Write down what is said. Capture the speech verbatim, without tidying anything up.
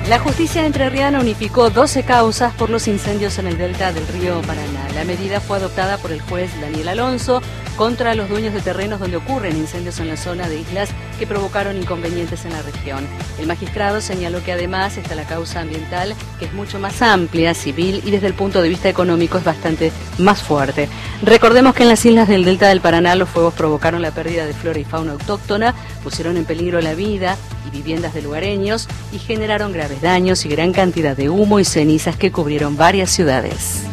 La justicia entrerriana unificó doce causas por los incendios en el delta del río Paraná. La medida fue adoptada por el juez Daniel Alonso contra los dueños de terrenos donde ocurren incendios en la zona de islas que provocaron inconvenientes en la región. El magistrado señaló que además está la causa ambiental, que es mucho más amplia, civil, y desde el punto de vista económico es bastante más fuerte. Recordemos que en las islas del delta del Paraná los fuegos provocaron la pérdida de flora y fauna autóctona, pusieron en peligro la vida y viviendas de lugareños y generaron graves daños y gran cantidad de humo y cenizas que cubrieron varias ciudades.